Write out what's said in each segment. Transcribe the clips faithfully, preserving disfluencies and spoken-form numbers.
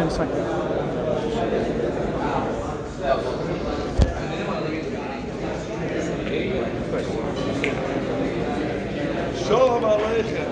One second. Shalom Aleichem.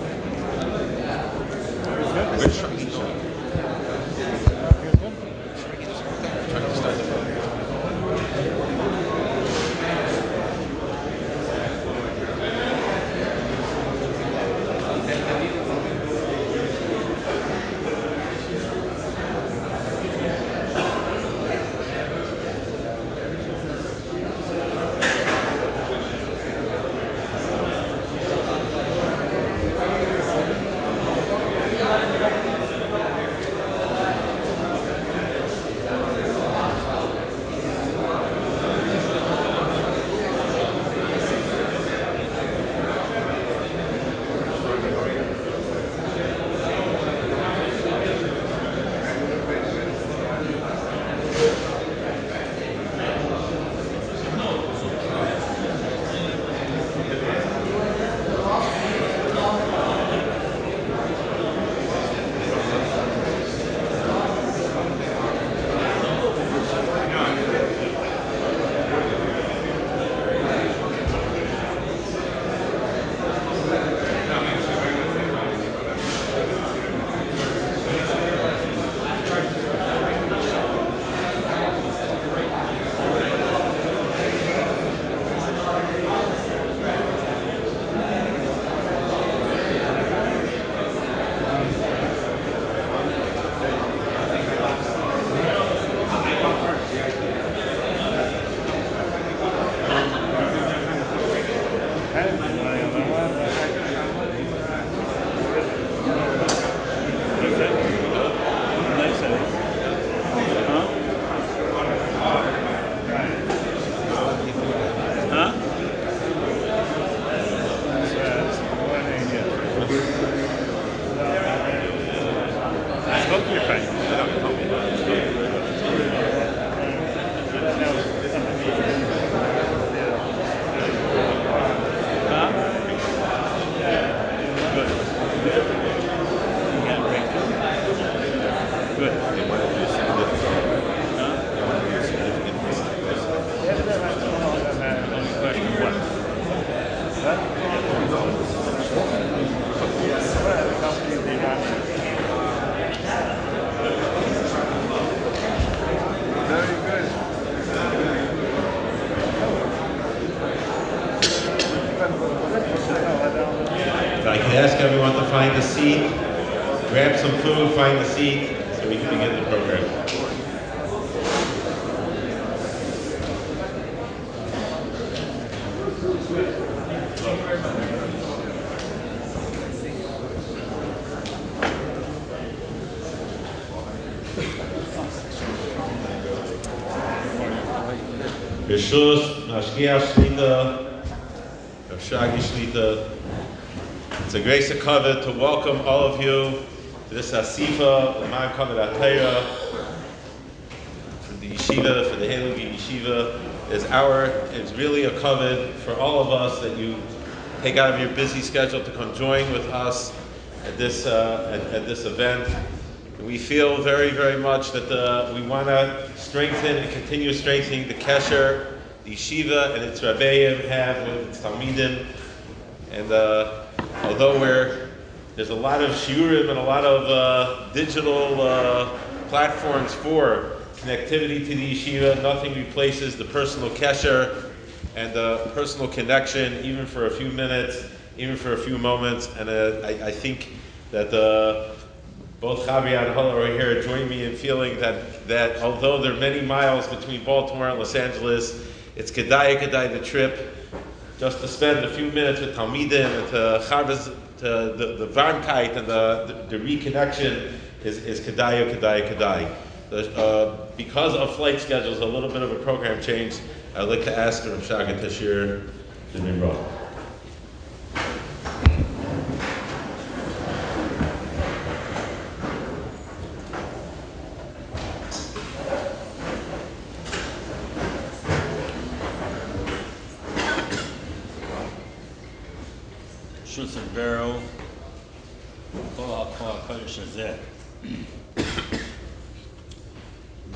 If I can ask everyone to find a seat, grab some food, find a seat, so we can begin the program. Rishus, Mashgiach Shlita, Rav Shagi Shlita. It's a grace and kavod to welcome all of you to this Asifa, L'man Kavod HaTorah, for the yeshiva, for the Heilige Yeshiva. It's our, it's really a kavod for all of us that you take out of your busy schedule to come join with us at this uh, at, at this event. We feel very, very much that the, we want to strengthen and continue strengthening the kesher, the yeshiva, and its rabbeim have with its talmidim. And uh, although we're, there's a lot of shiurim and a lot of uh, digital uh, platforms for connectivity to the yeshiva, nothing replaces the personal kesher and the personal connection, even for a few minutes, even for a few moments. And uh, I, I think that uh, both Chavi and Hala are here join me in feeling that, that although there are many miles between Baltimore and Los Angeles, it's kedai kedai the trip, just to spend a few minutes with Talmidim and to Chavez, to the, the Varmkeit and the, the, the reconnection is, is kedai kedai kedai. The, uh, because of flight schedules, a little bit of a program change, I'd like to ask Rav Shagi to share the Nimrod. Shus Vero, Kol HaKol HaKodesh Hazeh.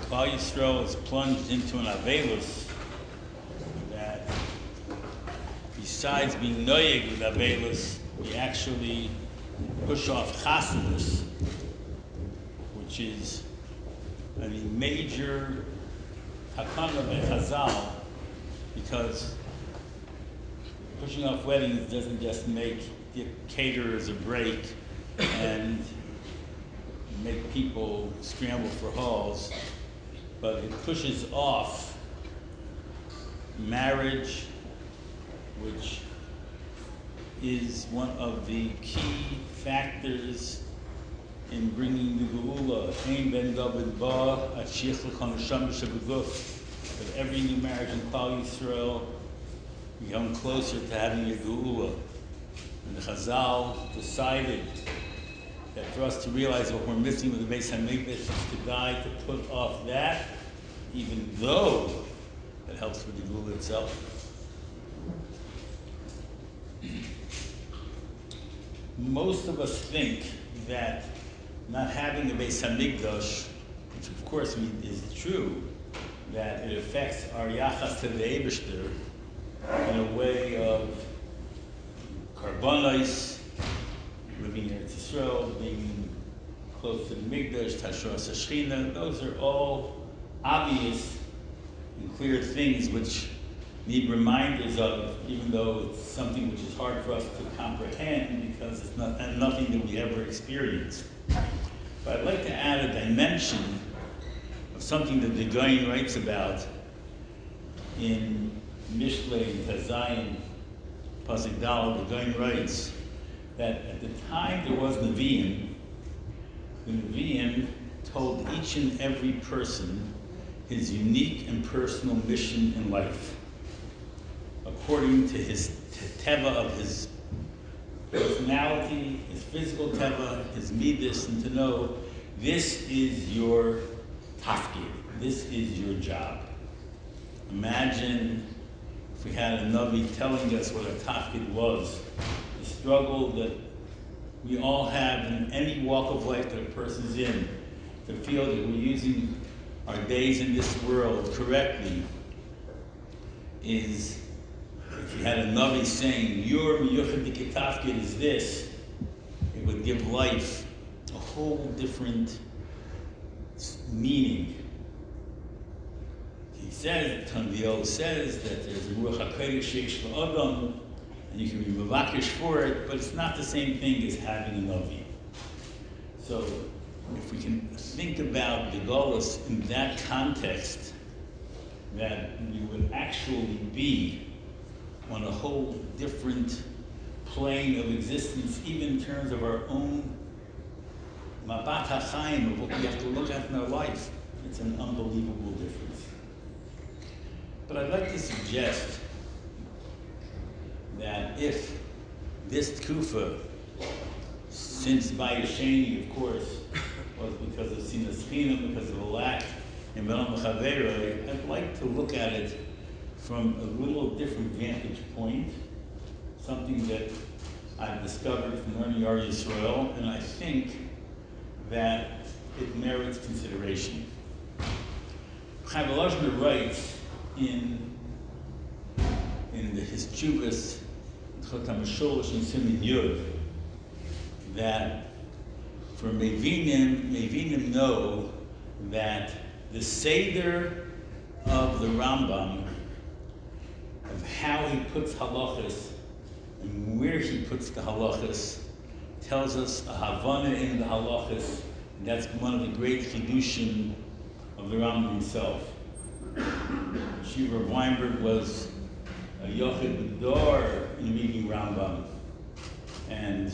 Klal Yisrael is plunged into an Avelus that, besides being noyeg with Avelus, we actually push off Chassidus, which is a major takana by Chazal, because pushing off weddings doesn't just make the caterers a break and make people scramble for halls, but it pushes off marriage, which is one of the key factors in bringing the Geula. Ein ben David ba, Ashiach l'chon Hashem b'shabuguf. With every new marriage in Klal Yisrael, we come closer to having a Geula. And the Chazal decided that for us to realize what we're missing with the Beis HaMikdash is to die to put off that, even though it helps with the Geula itself. Most of us think that not having a Beis HaMikdash, which of course is true, that it affects our yachas to the Eibishter in a way of karbonos, living in Eretz Yisrael, being close to the Mikdash, Tashras HaShechina. Those are all obvious and clear things which need reminders of, even though it's something which is hard for us to comprehend because it's not nothing that we ever experienced. But I'd like to add a dimension of something that the Gaon writes about in Mishlei Tazayin Pasuk Dal. The Gaon writes that at the time there was Nevi'im, the Nevi'im told each and every person his unique and personal mission in life, according to his teva of his personality, his physical teva, his midas, and to know this is your tafkid, this is your job. Imagine if we had a Navi telling us what a tafkid was, the struggle that we all have in any walk of life that a person's in, to feel that we're using our days in this world correctly, is, if you had a Navi saying, your miyuchad tafkid is this, it would give life a whole different meaning. He says, Tanviel says that there's a Ruach HaKodesh sheish la'adam, and you can be mevakesh for it, but it's not the same thing as having a Navi. So, if we can think about the Golus in that context, that we would actually be on a whole different plane of existence, even in terms of our own mabat ha'chaim, of what we have to look at in our life. It's an unbelievable difference. But I'd like to suggest that if this tkufa, since Bayesheni, of course, was because of Sinas Chinam, because of a lack in Belam Chaveroi, I'd like to look at it from a little different vantage point, something that I've discovered from learning Ar Yisrael, and I think that it merits consideration. Chaim Volozhiner writes in in the, his Tshuvas, Chotam Sholosh and Simin Yud, that for Mevinim, Mevinim know that the Seder of the Rambam, of how he puts halachas and where he puts the halachas, tells us a havana in the halachas, and that's one of the great chidushim of the Rambam himself. Shiva Weinberg was a yochid b'dor in reading Rambam, and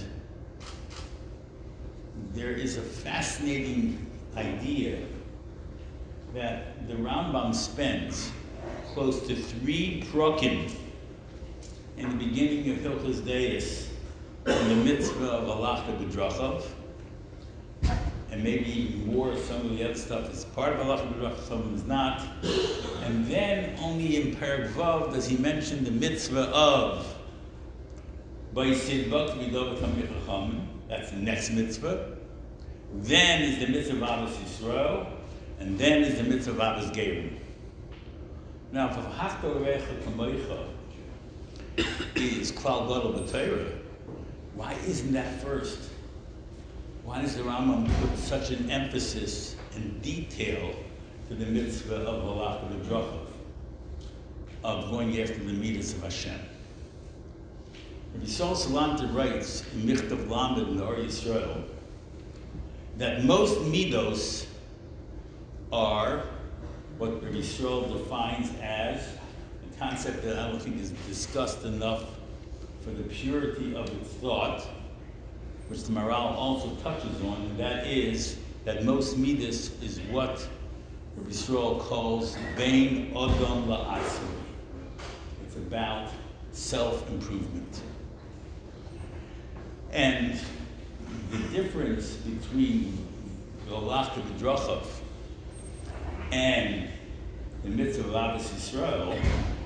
there is a fascinating idea that the Rambam spends close to three prakim in the beginning of Hilchos Deis in the mitzvah of Halacha B'drachav, and maybe even more, some of the other stuff is part of Halacha B'drachav, some of it is not. And then only in Perek Vav does he mention the mitzvah of Baisid Vak V'Dov Tamei Chachamim. That's the next mitzvah. Then is the mitzvah of Ahavas Yisrael. And then is the mitzvah of Abbas Gerim. Now, if Hafta Recha Kamoicha is Klal Gadol B'Torah, why isn't that first? Why does the Rambam put such an emphasis and detail to the mitzvah of Halakha V'Drachav, of going after the midas of Hashem? Rabbi Yisrael Salanter writes in Michtav Lamed in the Or Yisrael that most midos are what Rabbi Yisrael defines as a concept that I don't think is discussed enough for the purity of its thought, which the Maharal also touches on, and that is that most midas is what Rabbi Yisrael calls Bein Odom La'atzmi. It's about self-improvement. And the difference between the Halakha V'Drachav and the mitzvah of Abbas Yisrael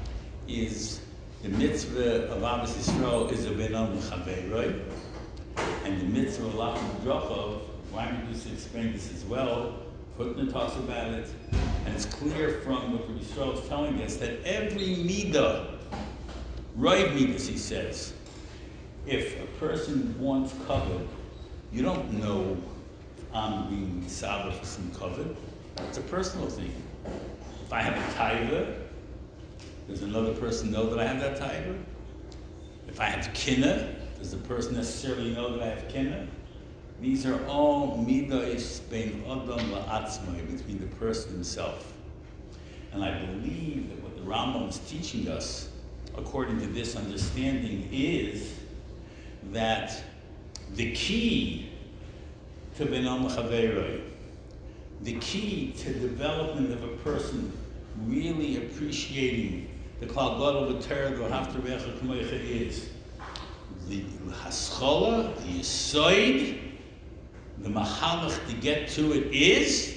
is the mitzvah of Abbas Yisrael is a Benon L'Chaveroi, and the mitzvah of Halakha V'Drachav, Rambam used to explain this as well, Hutner talks about it, and it's clear from what Rabbi Yisrael is telling us that every midah, right midas, he says, if a person wants covered, you don't know if I'm being misaber for some covered. It's a personal thing. If I have a taiva, does another person know that I have that taiva? If I have kinna, does the person necessarily know that I have kinna? These are all midas bein adam la'atzmai, between the person himself. And I believe that what the Rambam is teaching us, according to this understanding, is that the key to Benon L'Chaveroi, the key to development of a person really appreciating the Klal Gadol B'Torah, the Hafta Recha Kamoicha, is the Haschola, the Yisoid, the Mahalach to get to it is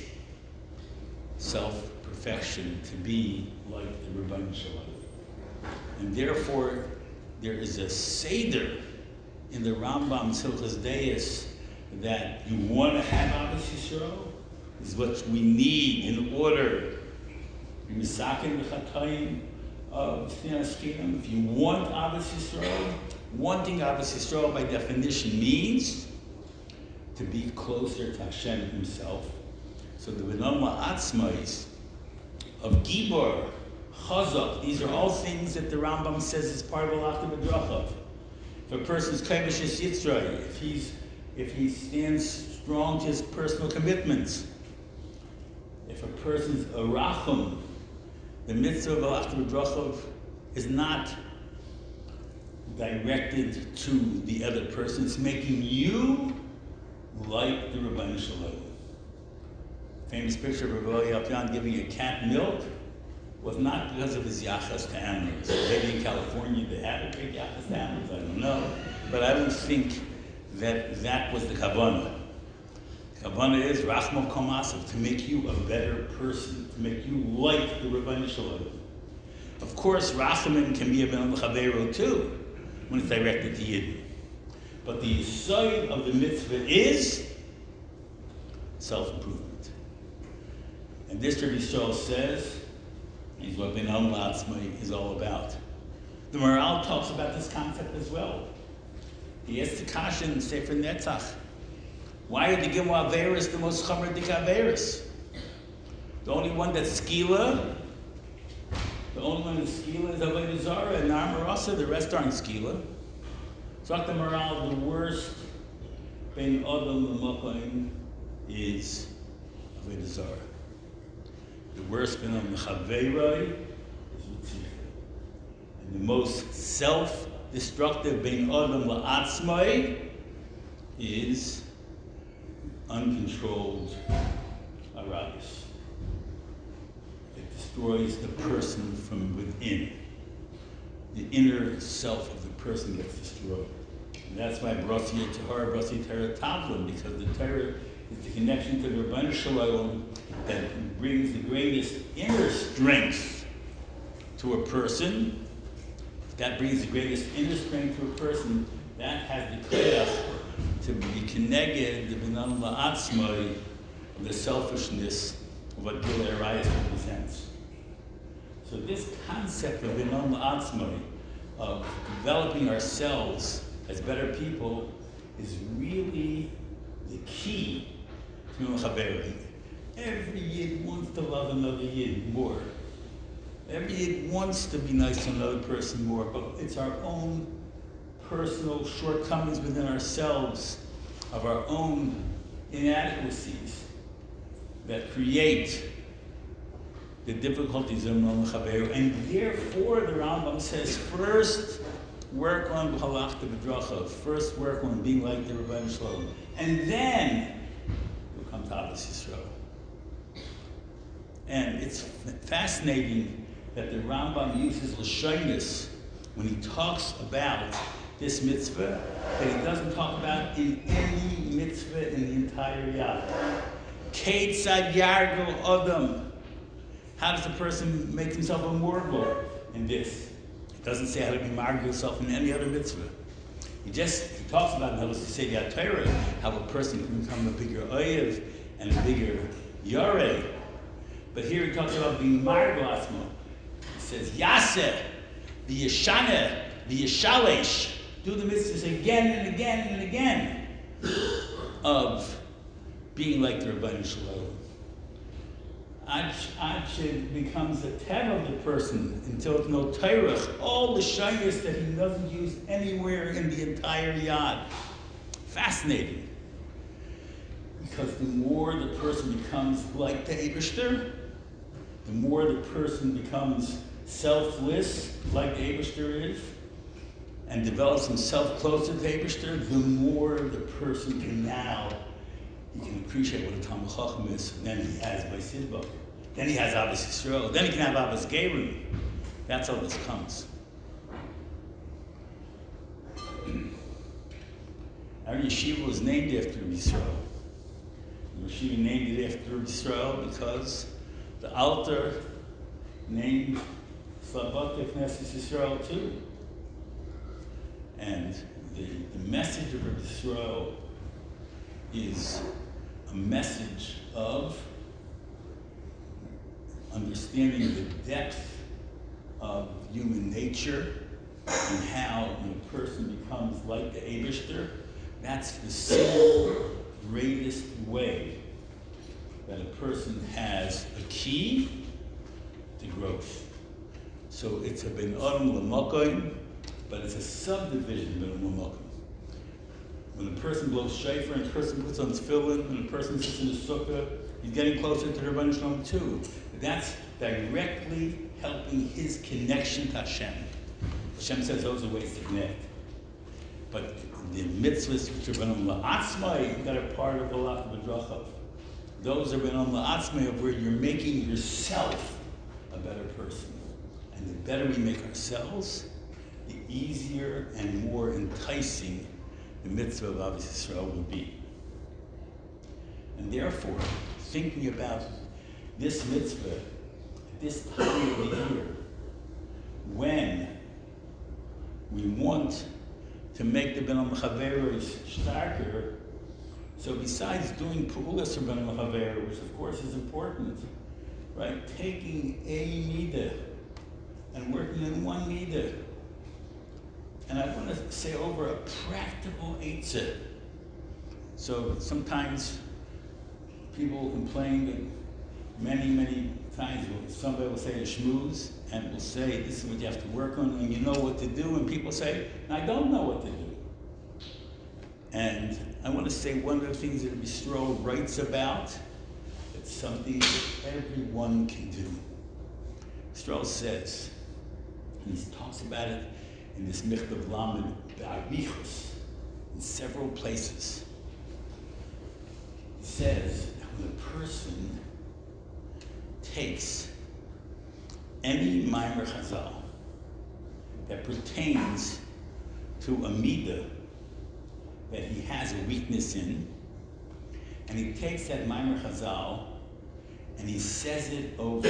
self-perfection, to be like the Rebbeinu Shalom. And therefore, there is a Seder in the Rambam's Hilchos Deis that you want to have Abbas Yisrael, is what we need in order to misaken the chatayim of Shnei Ashkenim. If you want Abbas Yisrael, wanting Abbas Yisrael by definition means to be closer to Hashem himself. So the Benon La'atzmais of Gibor, Chazak, these are all things that the Rambam says is part of Halakha V'Drachav. If a person's Kavashis Yitzray, if he's if he stands strong to his personal commitments, if a person's a Rachum, the mitzvah of Halakha V'Drachav is not directed to the other person. It's making you like the Rebbeinu Shalom. Famous picture of Rabbi Yalpian giving a cat milk was not because of his yachas to animals. Maybe in California they have a big yachas to animals, I don't know. But I don't think that that was the kavanah. The kavanah is rachmov komasav, to make you a better person, to make you like the Rebbeinu Shalom. Of course, rachamim can be a ben l'chavero too, when it's directed to Yidden. But the yesod of the mitzvah is self-improvement. And this Rabbi Yisrael says, is what Benon La'atzmai is all about. The Maharal talks about this concept as well. He has to kasha in Sefer Netzach. Why are the Gimel Averis the most chamerdik Averis? The only one that's skila, the only one that's skila is Avodah Zarah and Nar Marasa, the rest aren't skila. So the Maharal, the worst Bein Adam L'Machaim is Avodah Zarah. The worst Bein Adam L'Chaveroi is Yitzchak. And the most self-destructive Bein Adam La'atzmai is uncontrolled Arayos. It destroys the person from within. The inner self of the person gets destroyed. And that's why Brasi Tahar, Brasi Torah Tavlin, because the Torah is the connection to the Rebbeinu Shalom that brings the greatest inner strength to a person. That brings the greatest inner strength to a person. That has the koyach to be connected, the Benon La'atzmai, the selfishness of what Gilei Arayos represents. So this concept of Binon La'atzmai, of developing ourselves as better people, is really the key to Mechaberim. Every Yid wants to love another Yid more. Every Yid wants to be nice to another person more, but it's our own personal shortcomings within ourselves, of our own inadequacies, that create the difficulties of Binon Mechaberim. And therefore, the Rambam says, first work on B'halachta B'drachav, first work on being like the Rebbeinu Shalom, and then you'll come to Ahavas Yisrael. And it's fascinating that the Rambam uses Lashonis when he talks about this mitzvah, that he doesn't talk about in any mitzvah in the entire Yad. Keitzad Yargo Adam. How does a person make himself immortal in this? It doesn't say how to be margul himself in any other mitzvah. He just he talks about in Hilchos Yesod HaTorah how a person can become a bigger oyev and a bigger yoreh. But here he talks about being margul asmo. He says yaseh, v'yeshaneh, v'yeshalesh. Do the mitzvahs again and again and again of being like the Rebbeinu Shalom. Ad becomes a ten of the person until it's no Torah, all the shyness that he doesn't use anywhere in the entire Yad. Fascinating. Because the more the person becomes like the Eibishter, the more the person becomes selfless, like the Eibishter is, and develops himself closer to the Eibishter, the more the person can now, he can appreciate what a Talmid Chacham is. And then he has by Sidba. Then he has Ahavas Yisrael. Then he can have Ahavas Gerim. That's how this comes. Our yeshiva was named after Yisrael. The yeshiva named it after Yisrael because the Alter named Slabat Knesset Yisrael too. And the, the message of Yisrael is a message of understanding the depth of human nature and how when a person becomes like the Eibishter, that's the single greatest way that a person has a key to growth. So it's a ben adam l'makom, but it's a subdivision ben adam l'makom. When a person blows shofar and a person puts on tefillin and a person sits in the sukkah, he's getting closer to the Rebbeinu Shalom too. That's directly helping his connection to Hashem. Hashem says those are ways to connect. But the mitzvahs which are Binon La'atzmai that are part of B'halachta B'drachav, those are Binon La'atzmai of where you're making yourself a better person. And the better we make ourselves, the easier and more enticing the mitzvah of Ahavas Yisrael will be. And therefore, thinking about this mitzvah at this time of the year, when we want to make the Binon Mechaberos starker, so besides doing Pu'ulas for Binon Mechaber, which of course is important, right? Taking a midah and working in one midah. And I want to say over a practical eitzah. So sometimes people complain that many, many times somebody will say a shmooze and will say, this is what you have to work on, and you know what to do, and people say, I don't know what to do. And I want to say one of the things that Yisroel writes about, it's something that everyone can do. Yisroel says, and he talks about it in this Michtav Lamed Ba'arichos, in several places. He says that when a person takes any Maimer Chazal that pertains to a midah that he has a weakness in, and he takes that Maimer Chazal and he says it over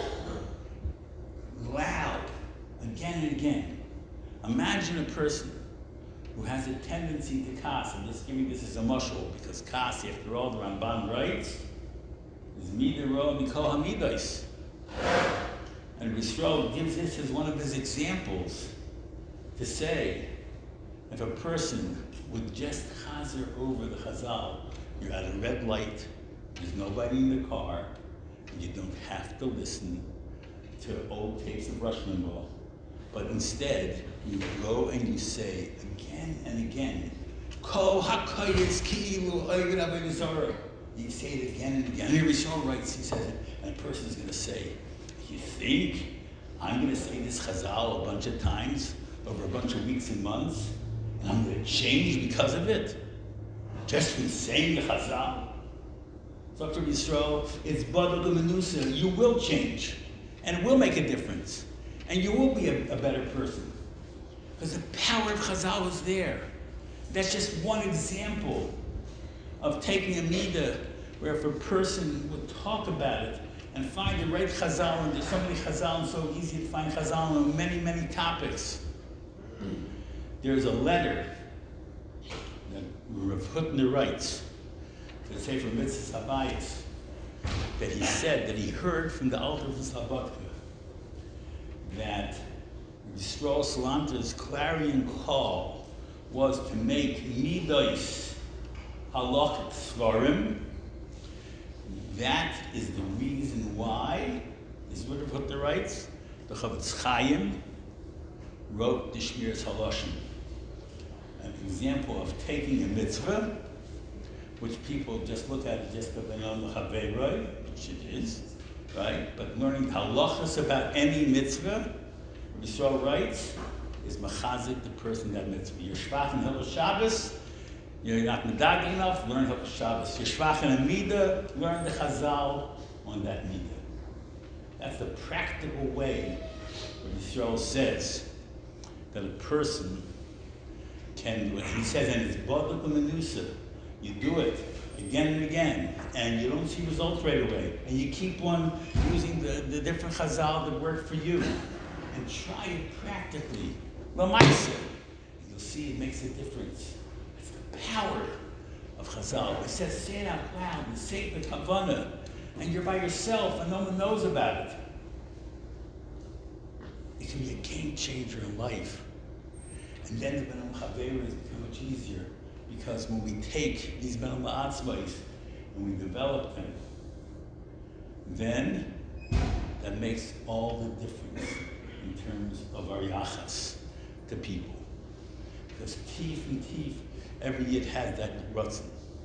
loud, again and again. Imagine a person who has a tendency to kas. I'm just giving this as a mushal because kas, after all, the Ramban writes, is Mida Ro Mikol Hamidos. And Yisrael gives this as one of his examples to say, if a person would just chazer over the chazal, you're at a red light, there's nobody in the car, and you don't have to listen to old tapes of Rush Limbaugh, but instead you go and you say again and again, Kol hakoyes ki'ilu oived avodah zarah. You say it again and again. And every Yisrael writes, he says it, and a person is going to say, you think I'm going to say this chazal a bunch of times over a bunch of weeks and months, and I'm going to change because of it? Just from saying the chazal? Doctor Yisrael, it's badal u'menusa. You will change, and it will make a difference, and you will be a, a better person. Because the power of chazal is there. That's just one example of taking a midah, where if a person would talk about it and find the right chazal, and there's so many chazal, and so easy to find chazal on many, many topics. There's a letter that Rav Hutner writes to the Sefer Mitzvahs Habayis, that he said that he heard from the Alter of Slobodka that Yisrael Salanter's clarion call was to make midos halachic svarim. That is the reason why, this is what Rav Hutner writes, the Chavetz Chaim wrote the Shmiras Halashim, an example of taking a mitzvah, which people just look at it just because they know Mechaveiroi, which it is, right? But learning halachas about any mitzvah, Yisrael writes, is machazik the person that mitzvah. You're shvach in Hilchos Shabbos, you're not medag enough, learn Hilchos Shabbos. You're shvach in a midah, learn the chazal on that midah. That's the practical way where Yisrael says that a person can, what he says, and it's badal u'menusa. You do it again and again, and you don't see results right away, and you keep on using the, the different chazal that work for you, and try it practically. L'maaseh, you'll see it makes a difference. It's the power of chazal. It says, say it out loud, and say it with kavanah, and you're by yourself, and no one knows about it. It can be a game changer in life. And then the Ben Chaveirah has become much easier, because when we take these Ben La'atzmais and we develop them, then that makes all the difference in terms of our yachas to people. Because teeth and teeth, every yid has that rutzen.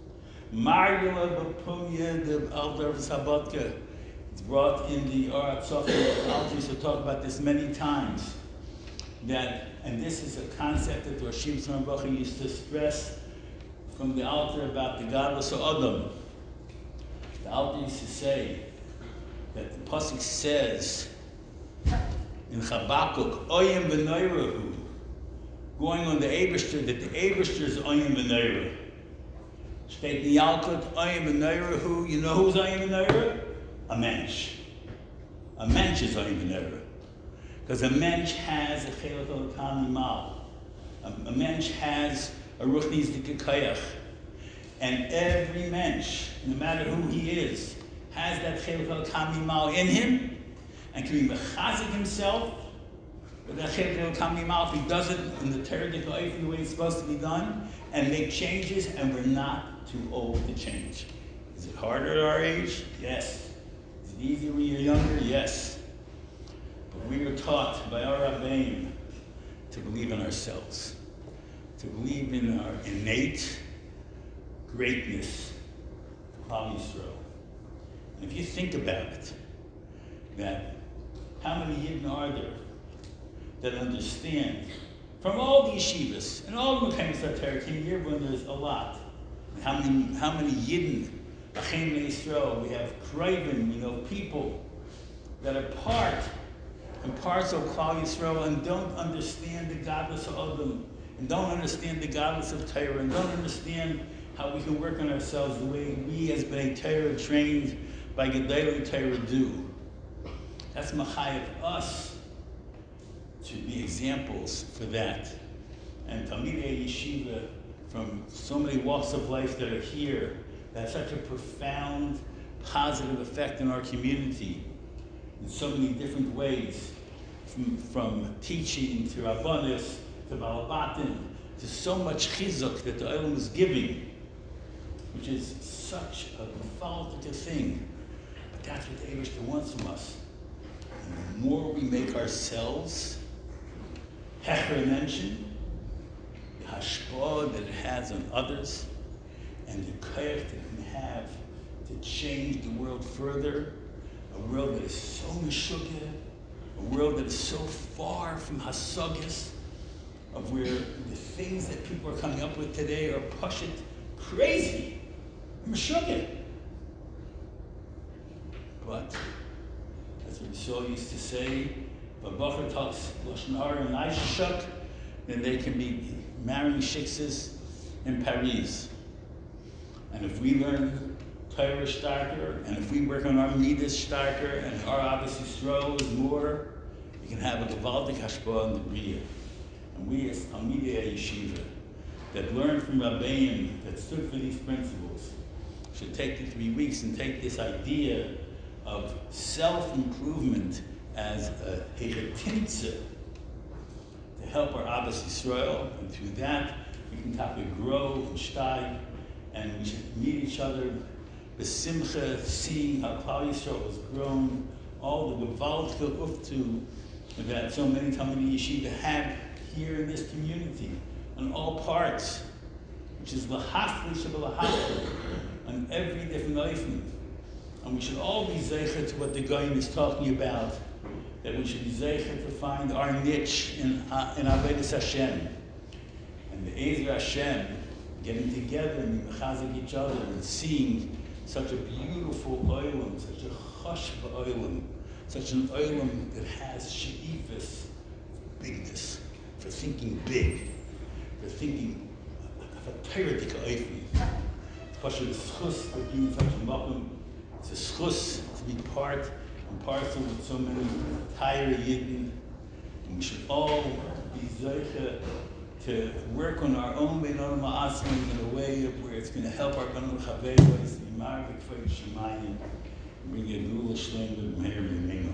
Margula b'pumya the Alter of Slobodka. It's brought in the Orat Sofer. Alter used to talk about this many times. That, and this is a concept that the Rosh Yeshiva Baruch used to stress from the Alter about the godless of Adam. The Alter used to say that the pasuk says in Habakkuk, Oyem v'noirahu, going on the Eibishter, that the Eibishter is Oyem v'noirahu. State in Yalkut, Oyem v'noirahu, you know who's Oyem v'noirahu? A mensch. A mensch is Oyem v'noirahu. Because a mensch has a chelik al mal. A mensch has a ruchnis dikakayach. And every mensch, no matter who he is, has that chelik al mal in him, and can be mechazik himself with that chelik al mal if he does it in the Torah the way it's supposed to be done, and make changes, and we're not too old to change. Is it harder at our age? Yes. Is it easier when you're younger? Yes. But we were taught by our Rabbeim to believe in ourselves, to believe in our innate greatness, Klal Yisrael. And if you think about it, that how many Yidden are there that understand from all the yeshivas and all the Mekayim Satar King when there's a lot. How many how many Yidden, Achim Yisrael, we have Kraven, we know people that are part and parts of Klal Yisrael and don't understand the godless of Adam, and don't understand the godless of Torah, and don't understand how we can work on ourselves the way we as Bnei Torah trained by Gedolei Torah do. That's Machayev us to be examples for that. And Talmidei Yeshiva from so many walks of life that are here, that have such a profound positive effect in our community in so many different ways, from, from teaching to Rabbanis, to Balabatim, to so much chizuk that the Olam is giving, which is such a volatile thing. But that's what the Eibishter wants from us. And the more we make ourselves Hecher mentioned, the hashpah that it has on others, and the koyach that it can have to change the world further, a world that is so meshugah, a world that is so far from hasagis, of where the things that people are coming up with today are pashut crazy, meshugah. But, as Rousseau used to say, if a bacher talks lashon hara and aishashuk, then they can be marrying shiksas in Paris. And if we learn Torah starker, and if we work on our midas starker, and our Abbas Yisrael is more, we can have a gevaldik hashpah in the Bria. And we as Talmidei Yeshiva that learned from Rabbeim, that stood for these principles, should take the three weeks and take this idea of self-improvement as a hechetimtze to help our Abbas Yisrael, and through that we can kind of grow and steig, and we should meet each other b'simcha, seeing how Klal Yisrael has grown, all the gevaldige uftu that so many Talmidei Yeshiva have here in this community, on all parts, which is lahafli shabbalahafli, on every different oifim. And we should all be zeicher to what the Goyim is talking about, that we should be zeicher to find our niche in, uh, in Avodas Hashem. And the Ezer Hashem, getting together and mechazik each other and seeing such a beautiful oilam, such a chashva oilam, such an oilam that has she'ifas, bigness, for thinking big, for thinking of a Torah oifim. It's a schus to be in such a makom. It's a schus to be part and parcel with so many Torah Yidden. And we should all be zeicha to work on our own Beinon Ma'asmin in a way of where it's going to help our Beinon Chaveros, the Imar B'Kfei Shemayim, and bring a Gula Shlem with Meir B'Meinu.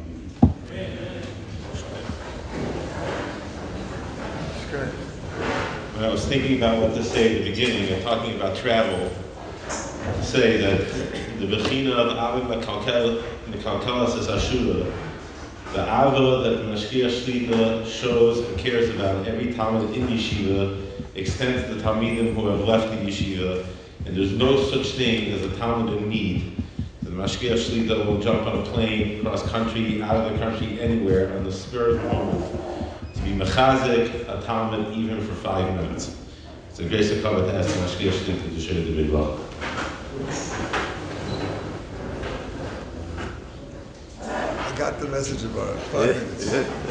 When I was thinking about what to say at the beginning and talking about travel, say that the Bechina of Avim Mekalkelas is Ashura. The Ava that the Mashkiach Shlita shows and cares about every Talmud in Yeshiva extends to the Talmidim who have left the Yeshiva, and there's no such thing as a Talmud in need. The Mashkiach Shlita will jump on a plane, cross country, out of the country, anywhere, on the spur of the moment, to be mechazik a Talmud even for five minutes. It's a grace of cover to ask the Mashkiach Shlita to share the big love. I got the message about five minutes.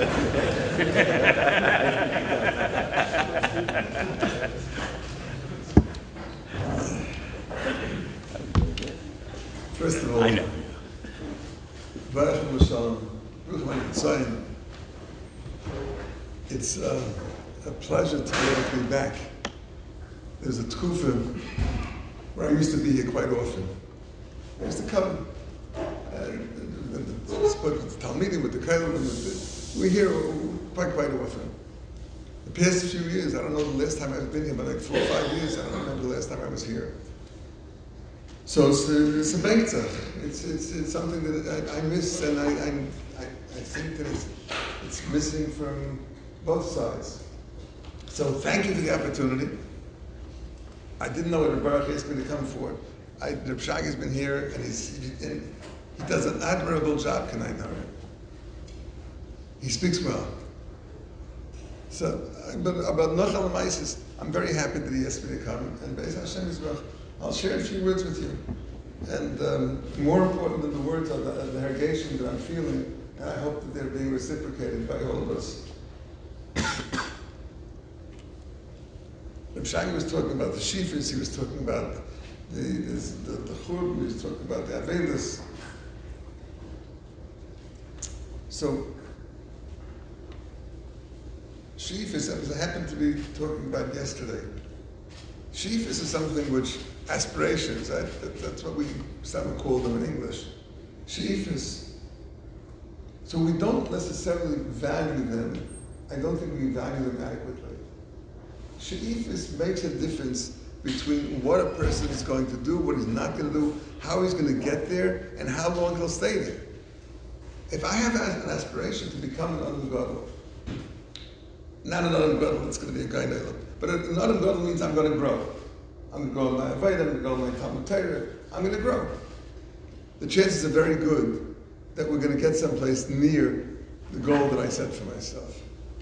First of all, I know. It's uh, a pleasure to be able to be back. There's a tkufa where I used to be here quite often. I used to come and spoke with the Talmidim, with the Kailim, with the, we're here quite, quite often. The past few years, I don't know the last time I've been here, but like four or five years, I don't remember the last time I was here. So it's, it's a bengtza. It's, it's it's something that I, I miss, and I, I I I think that it's it's missing from both sides. So thank you for the opportunity. I didn't know what Baruch asked me to come for. I, Reb Shagi has been here, and he's he, and he does an admirable job. Can I know him? He speaks well. So, but about Nochal Maisis, I'm very happy that he asked me to come, and Be'ez Hashem Yisroch, I'll share a few words with you. And um, more important than the words are the, the hergation that I'm feeling, and I hope that they're being reciprocated by all of us. Reb Shagi was talking about the Shifris, he was talking about the the, the, the Churb, he was talking about the Avelis. So, Shifris, I happened to be talking about yesterday. Shifris is something which aspirations. I, that, that's what we someone call them in English. She'ifas. So we don't necessarily value them. I don't think we value them adequately. She'ifas makes a difference between what a person is going to do, what he's not going to do, how he's going to get there, and how long he'll stay there. If I have an aspiration to become an Adam Gadol, not an Adam Gadol, it's going to be a guy Neilam, but an Adam Gadol means I'm going to grow. I'm going to grow in my Avodah, I'm going to grow in my Talmud Torah, I'm going to grow. The chances are very good that we're going to get someplace near the goal that I set for myself.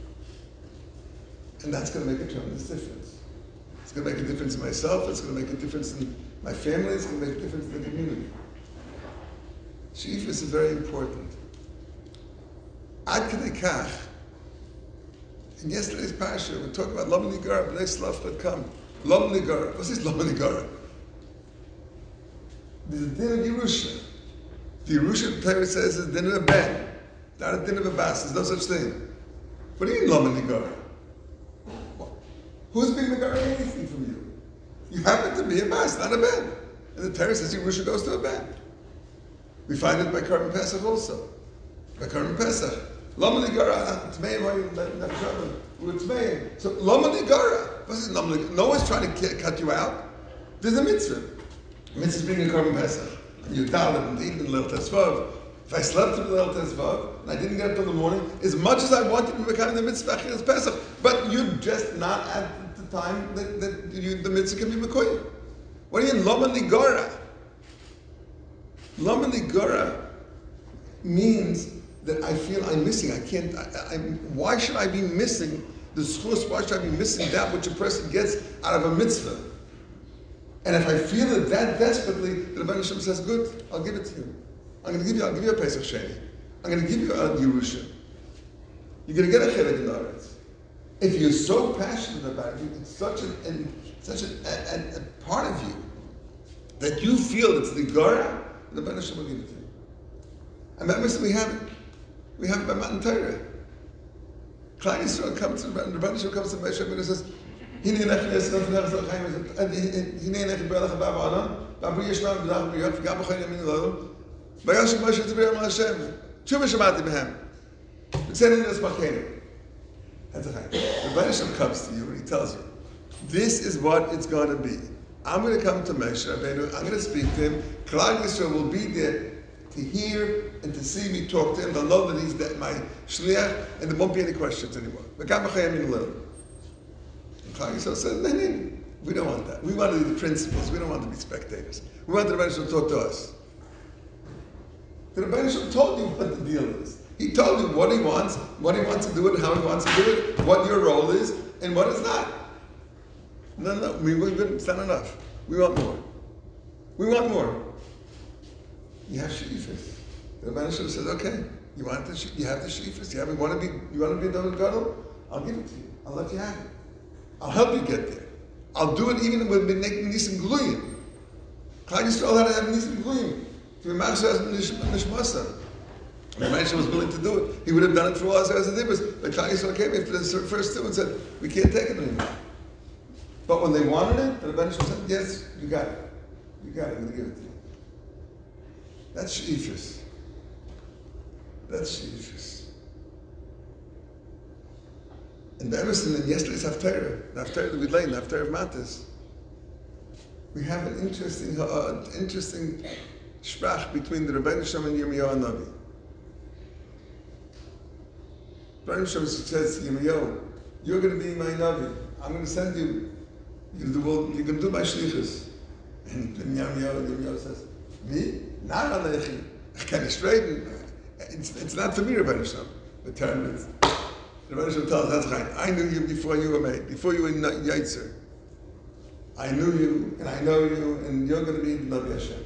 And that's going to make a tremendous difference. It's going to make a difference in myself, it's going to make a difference in my family, it's going to make a difference in the community. She'ifas is very important. Ad Kedei Kach, in yesterday's parasha, we talked about Lom Nigara, B'nai Slav Let Come. Lom Nigara. What's this Lom Nigara? There's a din of Yerusha. The Yerusha, the Torah says, is a din of a ben, not a din of a bas. There's no such thing. What do you mean Lom Nigara? Who's being Nigara anything from you? You happen to be a bas, not a ben. And the Torah says Yerusha goes to a ben. We find it by Karban Pesach also. By Karban Pesach. Lama Nigara, so Lama Nigara. No one's trying to cut you out. There's a mitzvah. The mitzvah is bringing a Karban Pesach. And you dalit and eat in Leil Tesvav. If I slept through Leil Tesvav and I didn't get up till the morning, as much as I wanted to become the mitzvah as Pesach, but you're just not at the time that, that you, the mitzvah can be Mekoyim. What do you mean Lama Nigara? Lama Nigara means that I feel I'm missing. I can't, I, I, why should I be missing the schus? Why should I be missing that which a person gets out of a mitzvah? And if I feel it that desperately, the Rebbeinu Shem says, good, I'll give it to you. I'm going to give you, I'll give you a Pesach Sheni. I'm going to give you a Yerusha. You're going to get a Chelik in the Aretz. If you're so passionate about it, it's such, an, an, such a, a, a part of you that you feel it's the Gara, the Rebbeinu Shem will give it to you. And that means we have it. We have it by Matan Torah. Klal Yisrael comes to the Rebbeinu Shem comes to Moshe Rabbeinu and says, "Hine nech yesnaf nech zalchayim." Hine nech be'alach ba'avana, ba'abri yishmam b'dach b'yot v'gam b'chayim yamin l'olam. V'yashem Moshe tzibir Yam Hashem. Tshuva shamati b'hem. V'tzenin es b'chayim. That's a chayim. The Rebbeinu Shem comes to you and he tells you, this is what it's going to be. I'm going to come to Moshe Rabbeinu. I'm going to speak to him. Klal Yisrael will be there to hear and to see me talk to him. They'll know that he's that my shliach, and there won't be any questions anymore. And Klal Yisrael said, no, no, we don't want that. We want to be the principals. We don't want to be spectators. We want the Rebbeinu Shem to talk to us. The Rebbeinu Shem told you what the deal is. He told you what he wants, what he wants to do it, how he wants to do it, what your role is, and what it's not. No, no, we, we, it's not enough. We want more. We want more. You have she'ifas. The Rebbeinu Shem says, okay, you want the you have the she'ifas. You have you want to be you want to be a Adam Gadol? I'll give it to you. I'll let you have it. I'll help you get there. I'll do it even with Nisim Gluyim. Klal Yisrael had to have Nisim Gluyim. To be Machshir as Nishmasa. The Rebbeinu Shem was willing to do it. He would have done it for all as a difference. But Klal Yisrael came after the first two and said, we can't take it anymore. But when they wanted it, the Rebbeinu Shem said, yes, you got it. You got it. I'm going to give it to you. That's she'ifas. That's she'ifas. And Emerson in yesterday's Haftarah, the Haftarah that we learned, the Haftarah of Matas, we have an interesting, uh, interesting sprach between the Rebbeinu Shem and Yirmiyahu Navi. Rebbeinu Shem says to Yirmiyahu, you're going to be my Navi. I'm going to send you. You're going to do my shlichus. And Yirmiyahu, Yirmiyahu says, me? Not Alechi. I can't straighten. It's, it's not for me, Rebbeinu Shem. The term is, the Rebbeinu Shem tells us, that's right. I knew you before you were made, before you were Yaitzer. I knew you, and I know you, and you're going to be Navi Hashem.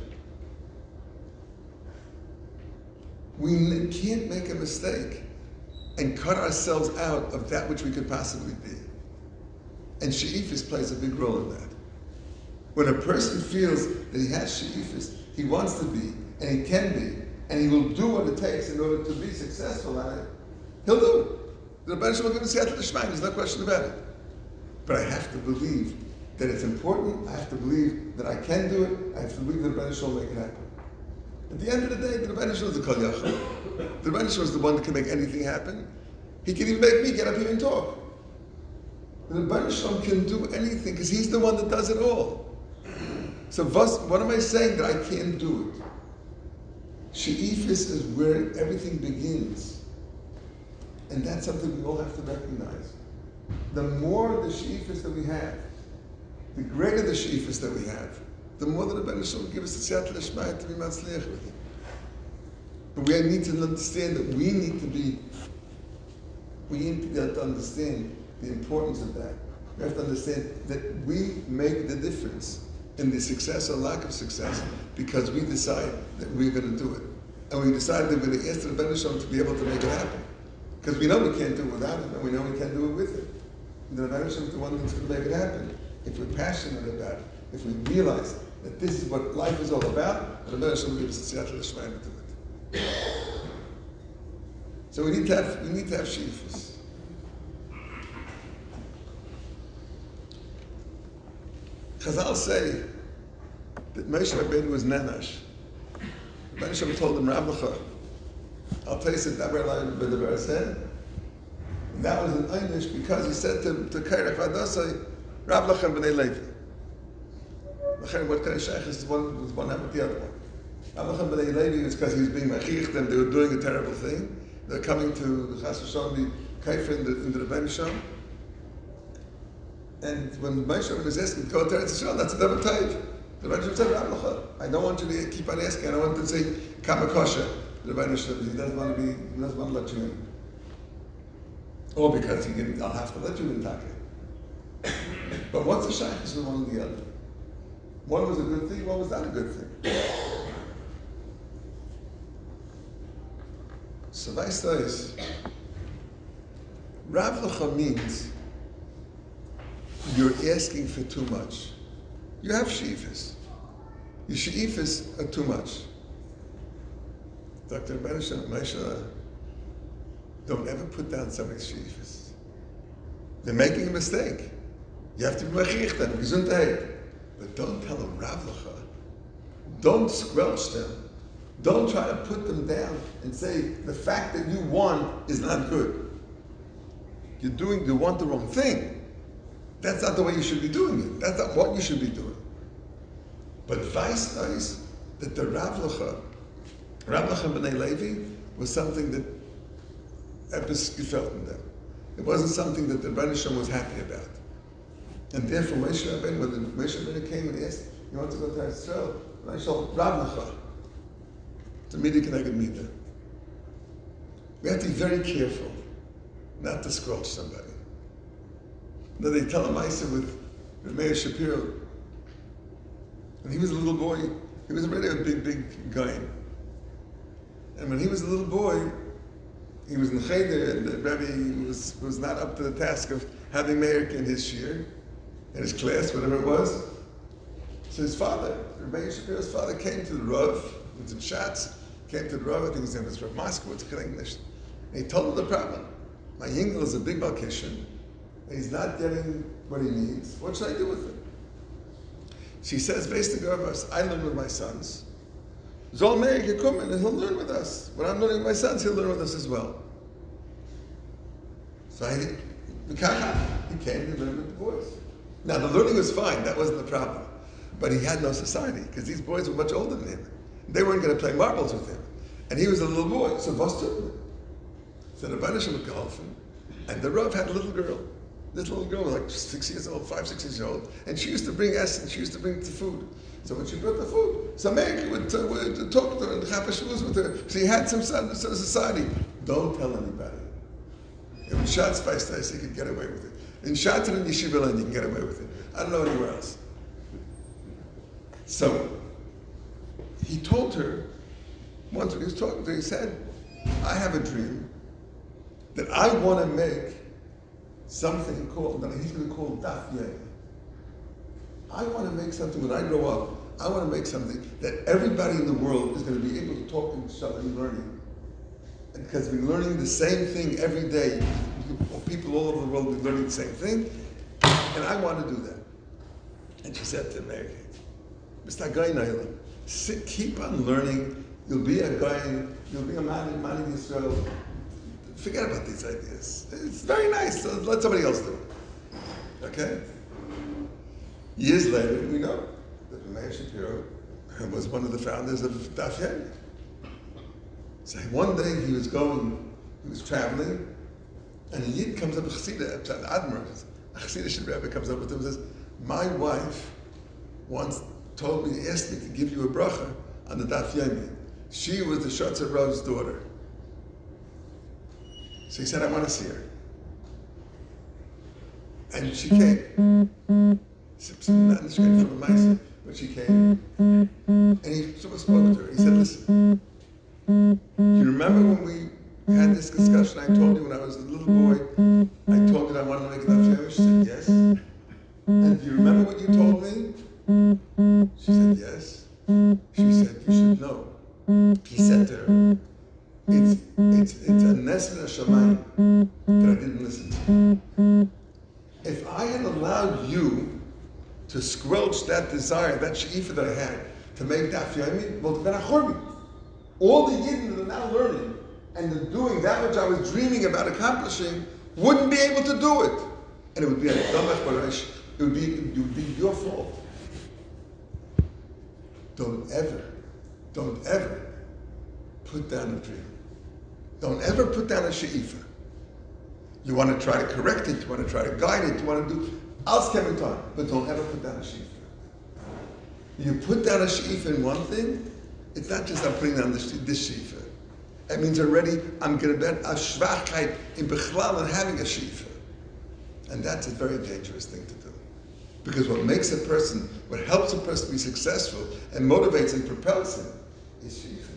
We can't make a mistake and cut ourselves out of that which we could possibly be. And she'ifas plays a big role in that. When a person feels that he has she'ifas, he wants to be, and he can be, and he will do what it takes in order to be successful at it, he'll do it. The Rebbeinu Shem will give us Siyata D'Shmaya, there's no question about it. But I have to believe that it's important. I have to believe that I can do it. I have to believe that the Rebbeinu Shalom will make it happen. At the end of the day, the Rebbeinu Shalom is the Kol Yachid. The Rebbeinu Shalom is the one that can make anything happen. He can even make me get up here and talk. The Rebbeinu Shalom can do anything because he's the one that does it all. So what am I saying that I can't do it? She'ifis is where everything begins. And that's something we all have to recognize. The more the she'ifis that we have, the greater the she'ifis that we have, the more the Rebbeinu Shalom will give us the siyata l'shmaya to be matzliach with him. But we need to understand that we need to be, we need to, to understand the importance of that. We have to understand that we make the difference in the success or lack of success because we decide that we're going to do it. And we decide that we're going to ask the Rebbeinu Shalom to be able to make it happen. Because we know we can't do it without him, and we know we can't do it with him. And the Rebbeinu Shalom is the one that's going to make it happen. If we're passionate about it, if we realize that this is what life is all about, the Rebbeinu Shalom gives us the siyata l'shmaya to do it. So we need to have, we need to have she'ifus. Chazal say that Moshe Rabbeinu was nenash. Rebbeinu Shalom told him, Rabbacha, I'll tell you something, Rabbi said. And that was an einish because he said to to Kairach Vadasai, Rav Lachem b'nei Levi. Lachem, what kind of shaykh is one was one happened the other one? Rav Lachem b'nei Levi was because he was being machich them, they were doing a terrible thing. They're coming to the Chas V'Shalom, the Kaifer in the, in the Rebbeinu Shalom. And when Moshe was asking to go to Eretz Yisrael, that's a double type. The Rebbeinu Shalom said, Rav Lachem, I don't want you to keep on asking, I don't want to say Kamakosha. The Rebbeinu Shalom, he doesn't want to be, he doesn't want to let you in. Or because he can, I'll have to let you in Taka. But what's the shaykhs from one or the other? One was a good thing, one was not a good thing. So nice days. Rav Lachem means you're asking for too much. You have she'ifas. Your she'ifas are too much. Doctor Rebbeinu Moshe, don't ever put down somebody's she'ifas. They're making a mistake. You have to be machich them, gesundheit. But don't tell them Rav Lachem. Don't squelch them. Don't try to put them down and say the fact that you won is not good. You're doing, you want the wrong thing. That's not the way you should be doing it. That's not what you should be doing. But vice is that the Rav Lachem, Rav Lachem b'nei Levi, was something that Epis gefällt in them. It wasn't something that the Rebbeinu Shalom was happy about. And therefore, Moshe Rabbeinu, when Moshe Rabbeinu came and asked, you want to go to Israel? Rebbeinu Shalom, Rav Lachem. To Midah Keneged Midah. We have to be very careful not to squelch somebody. Now they tell a Maisa with Meir Shapiro. When he was a little boy, he was already a big, big guy. And when he was a little boy, he was in Cheder, and the Rebbe was, was not up to the task of having Meir in his shir, in his class, whatever it was. So his father, Meir Shapiro's father, came to the Rav, he was in Shatz, came to the Rav, I think his name was Rav Moskowitz, English, and he told him the problem. My Yingel is a big Balkishan, and he's not getting what he needs. What should I do with him? She says, based on Garbas, I learn with my sons. Zol Meir can come in and he'll learn with us. When I'm learning with my sons, he'll learn with us as well. So I, he came and learned with the boys. Now the learning was fine, that wasn't the problem. But he had no society, because these boys were much older than him. They weren't going to play marbles with him. And he was a little boy, so was took him. So the Rebbeinu Shalom geholfen, and the Rav had a little girl. This little girl was like six years old, five, six years old, and she used to bring essence, she used to bring the food. So when she brought the food, so Meir would, uh, would talk to her and chapash with her. So he had some society. Don't tell anybody. In Shatz Feistais, he could get away with it. In Shatz and Yeshiva Land, you can get away with it. I don't know anywhere else. So he told her, once when he was talking to her, he said, I have a dream that I want to make something called, that he's going to call Daf Yomi. I want to make something, when I grow up, I want to make something that everybody in the world is going to be able to talk to each other and learning. And because we're learning the same thing every day, people all over the world will be learning the same thing, and I want to do that. And she said to Mary, Mister Guy Naila, sit, keep on learning. You'll be a guy, you'll be a man, man in Israel. Forget about these ideas. It's very nice. So let somebody else do it. Okay? Years later, we know that Meir Shapiro was one of the founders of Daf Yomi. So one day he was going, he was traveling, and a Yid comes up, a Chassidah, an Admir, a Chassidish Rebbe comes up with him and says, my wife once told me, asked me to give you a bracha on the Daf Yomi. She was the Shotzer Rav's daughter. So he said, I want to see her. And she came. Not from a mice, but she came. And he sort of spoke to her. He said, listen, do you remember when we had this discussion? I told you when I was a little boy, I told you that I wanted to make an Daf Yomi? She said, yes. And do you remember what you told me? She said, yes. She said, you should know. He said to her, it's, it's, it's a nes and a shamayim that I didn't listen to. If I had allowed you to squelch that desire, that she'ifa that I had, to make Daf Yomi, well, then I all the Yidden that are now learning and they're doing that which I was dreaming about accomplishing wouldn't be able to do it. And it would be a damach barash. It would be, it would be your fault. Don't ever, don't ever put down a dream. Don't ever put down a she'ifa. You want to try to correct it, you want to try to guide it, you want to do al's coming time, but don't ever put down a she'ifa. You put down a she'ifa in one thing, it's not just I'm putting down this, this she'ifa. That means already I'm going to bet a schwachkeit in bechlal and having a she'ifa. And that's a very dangerous thing to do. Because what makes a person, what helps a person be successful and motivates and propels him is she'ifas.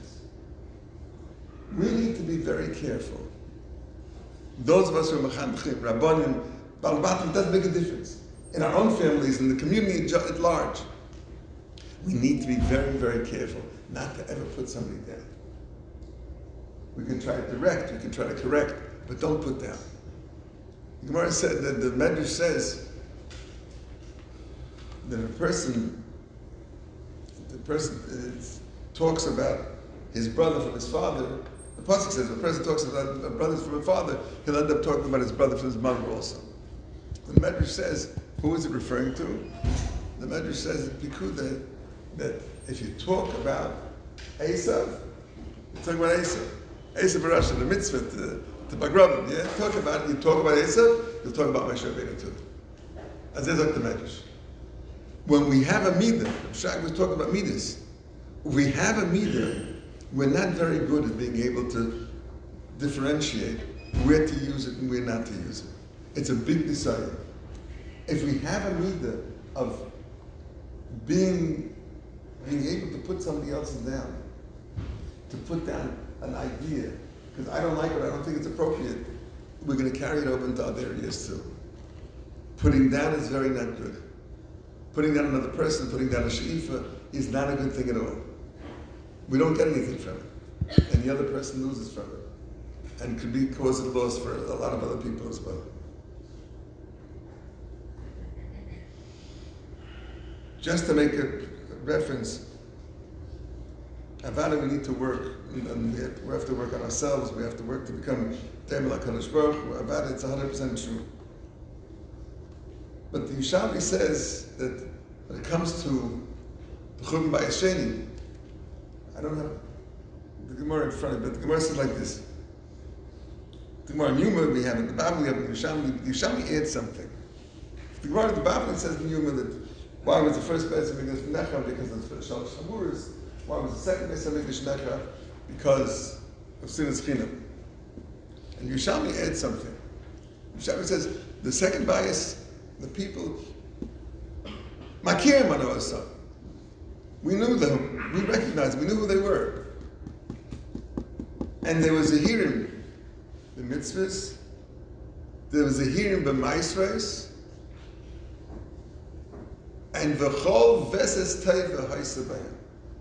We need to be very careful. Those of us who are mechanchim, rabbanim, balbatim, doesn't make a difference. In our own families, in the community at large, we need to be very, very careful not to ever put somebody down. We can try to direct, we can try to correct, but don't put down. The Gemara said that the Medrash says that a person, the person is, talks about his brother from his father. The pasuk says, when a person talks about a brother from a father, he'll end up talking about his brother from his mother also. The Medrash says, who is it referring to? The Medrash says in Pikudah that if you talk about Esav, you talk about Esav. Esav Barasha, the mitzvah to, to Bagrabim, yeah? Talk about, you talk about Esav, you'll talk about Moshe Rabbeinu too. As is like the Medrash. When we have a midah, Shag was talking about midas. We have a midah, we're not very good at being able to differentiate where to use it and where not to use it. It's a big desire. If we have a midah of being, being able to put somebody else's down, to put down an idea, because I don't like it, I don't think it's appropriate, we're going to carry it over into other areas too. Putting down is very not good. Putting down another person, putting down a she'ifa is not a good thing at all. We don't get anything from it. And the other person loses from it. And could be cause of loss for a lot of other people as well. Just to make a reference, Avada, we need to work. And we have, we have to work on ourselves. We have to work to become Temel HaKadosh Baruch Hu. Avada, it's one hundred percent true. But the Yushalmi says that when it comes to the Churban Bayis Sheni, I don't have the Gemara in front of me, but the Gemara says like this. The Gemara in Yuma, we have in the Bible, we have in the Yushalmi. The Yushalmi adds something. The Gemara in the Bible says in Yuma that why was the first Beis HaMikdash Necha? Because of the Shalosh Shavuos. Why was the second Beis HaMikdash Necha? Because of Sinas Chinam. And Yushalmi adds something. Yushalmi says the second bias, the people, Makirim Manoasa. We knew them, we recognized, we knew who they were. And there was a hearing, the mitzvahs, there was a hearing b'maisrais, and v'chol veses taiva haisabayim.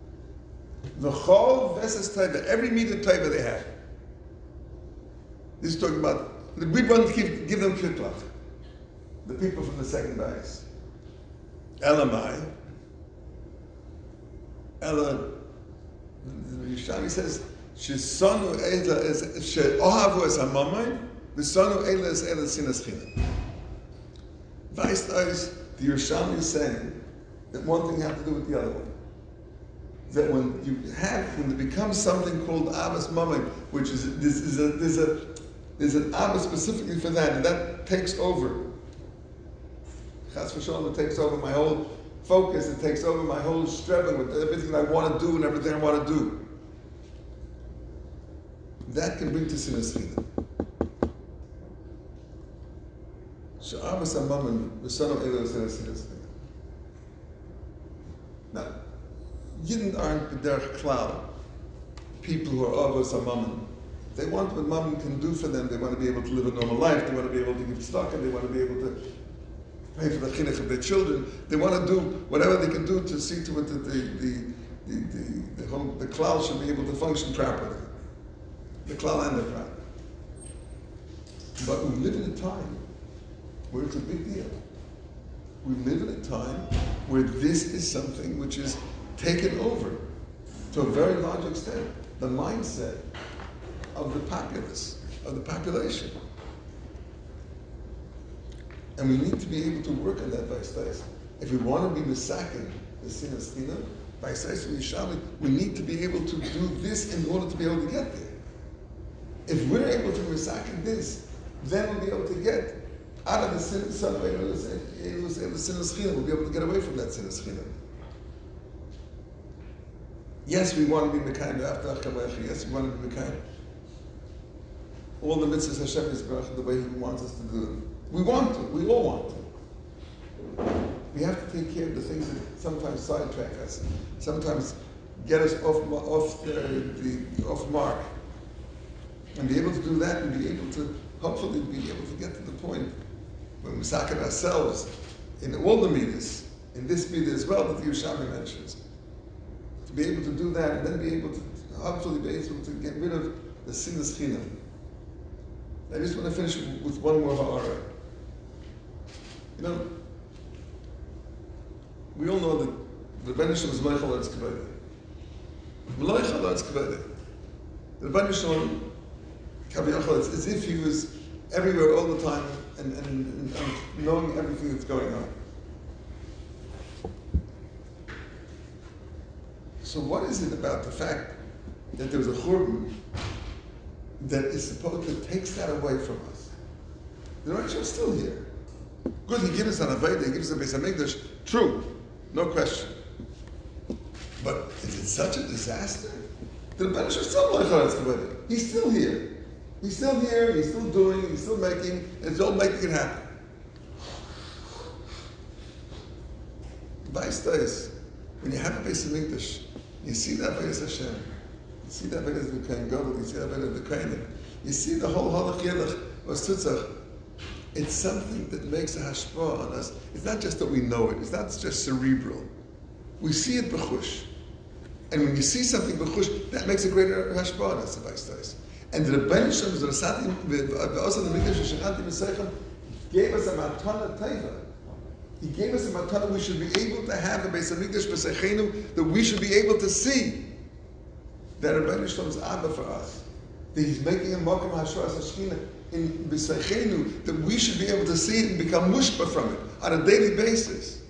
V'chol veses taiva, every meter taiva they had. This is talking about, we'd want to give, give them kitlat, the people from the second bias. Elamai, Ela, Yerushalmi says, Shesonu Eila is She'ohavu es Hamamai, V'sonu Eila is Eila Sinas Chinam. Weist the Yerushalmi is saying that one thing has to do with the other one. That when you have, when it becomes something called Abbas Mamai, which is, this is a, there's a, there's an Abbas specifically for that, and that takes over. Chas v'sholom, it takes over my whole focus, it takes over my whole striving with everything I want to do and everything I want to do. That can bring to sinas chinam. She'abbas Mamai, v'sonu Eila is Eila Sinas Chinam. Now, Yidden aren't b'derech klal people who are avos hamammon. They want what mammon can do for them. They want to be able to live a normal life. They want to be able to give tzedakah. They want to be able to pay for the chinuch of their children. They want to do whatever they can do to see to it that the the the the, the, whole, the klal should be able to function properly. The klal and the prat. But we live in a time where it's a big deal. We live in a time where this is something which is taken over, to a very large extent, the mindset of the populace, of the population. And we need to be able to work on that by Stais. If we want to be misakin, the sinas chinam, by Stais and Yerushalmi, we need to be able to do this in order to be able to get there. If we're able to misakin this, then we'll be able to get out of the sinas chinam, we'll be able to get away from that sinas chinam. Yes, we want to be Mekayim after Achavayecha. Yes, we want to be Mekayim. All the mitzvahs Hashem is baruch the way He wants us to do them. We want to. We all want to. We have to take care of the things that sometimes sidetrack us, sometimes get us off off the, the off mark, and be able to do that, and be able to hopefully be able to get to the point when we sack ourselves in all the midas, in this midah as well that the Yerushalmi mentions. To be able to do that, and then be able to, hopefully be able to get rid of the sinas chinam. I just want to finish with one more ha'ara. You know, we all know that the Rebbeinu Shalom is Meichel Eretz Kavod. Meichel Eretz Kavod. The Rebbeinu Shalom, Kaviyachol, it's as if he was everywhere all the time and, and, and, and knowing everything that's going on. So what is it about the fact that there was a churban that is supposed to takes that away from us? The Rebbeinu Shalom is still here. Good, he gives us an Aveda, he gives us a Beis HaMikdash. True, no question. But is it such a disaster? The Rebbeinu Shalom is still Meichel Eretz Kavod. He's still here. He's still here, he's still doing, he's still making, and it's all making it happen. Vice days, when you have a Beis HaMikdash, you see that Avodas Hashem, you see that Avodas the Kohen Gadol, you see that Avodas the Kohenim, you see the whole Halach Yelech or Tzutzach. It's something that makes a hashpah on us. It's not just that we know it, it's not just cerebral. We see it b'chush. And when you see something b'chush, that makes a greater hashpah on us, Vice days. And the Rebbeinu Shalom, the Rasatim, also the Mikdash Shechanti B'Seichem, gave us a matana teiva. He gave us a matana. We should be able to have a Beis HaMikdash B'Seichenu, that we should be able to see that Rebbeinu Shalom is Abba for us. That He's making a Mokum HaShoras HaShechina in B'Seichenu, that we should be able to see it and become mushpa from it on a daily basis.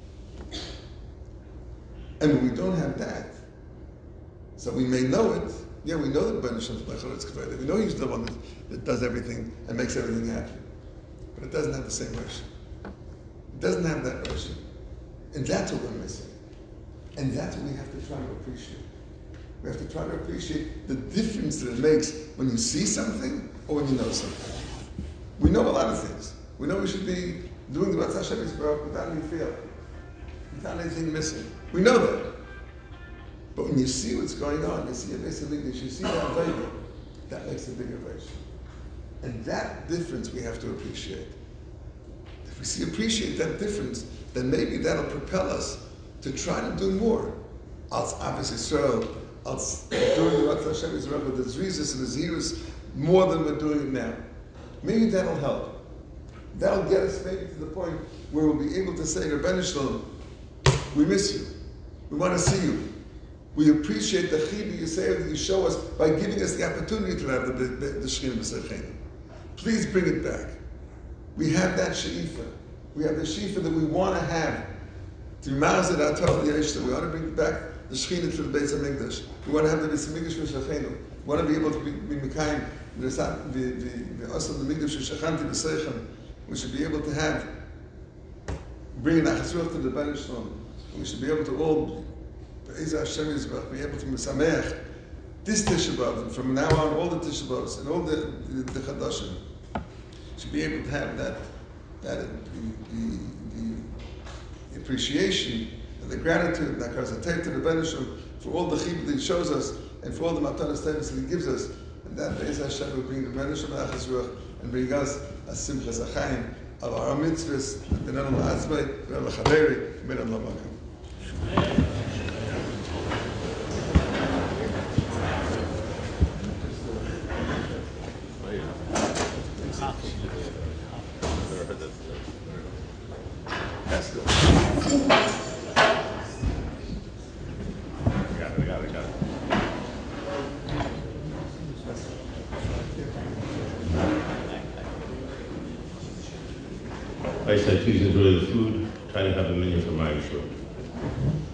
And when we don't have that, so we may know it. Yeah, we know that Rebbeinu Shalom is Meichel Eretz Kavod. We know He's the one that, that does everything and makes everything happen. But it doesn't have the same ratio. It doesn't have that ratio. And that's what we're missing. And that's what we have to try to appreciate. We have to try to appreciate the difference that it makes when you see something or when you know something. We know a lot of things. We know we should be doing the Ratzah Hashem Yisrael without any fail, without anything missing. We know that. But when you see what's going on, you see a Beis HaMikdash, you see that Aveda, that makes a bigger ratio. And that difference we have to appreciate. If we see appreciate that difference, then maybe that'll propel us to try to do more. Als Abbas Yisrael, als doing the Ratzah Hashem Yisrael with the Zrizis and the Zirus more than we're doing it now. Maybe that'll help. That'll get us maybe to the point where we'll be able to say, Rebbeinu Shalom, We miss you. We want to see you. We appreciate the chiyuv you say that you show us by giving us the opportunity to have the, the, the Shekhinah B'Seichenu. Please bring it back. We have that she'ifa. We have the she'ifa that we want to have. To Mazid Atal Yeshta, we want to bring back the Shekhinah to the Beis HaMikdash. We want to have the Beis HaMikdash V'Shechenu. We want to be able to be, be Mekayim, the Asad the Mikdash V'Shechanti V'Seichem. We should be able to have, bring an Achazruach to the Beis Shalom. We should be able to all, Be'ezah Hashem Yisbach, be able to Mesameach this Tisha B'Av, and from now on all the Tisha B'Avs and all the, the, the Chadashim. Should be able to have that, that the, the, the appreciation and the gratitude that goes to the Benishim for all the chibur that he shows us and for all the matanas that he gives us, and that Be'ez Hashem will bring the Benishim Achas Ruach and bring us a simchas achayim of our mitzvahs, the Nenam La'atzmai, the Nenam La'chaveri, the Nenam La'makam. That's good. I got it, I got it, I got it. I said, please enjoy the food. Try to have a menu for my short.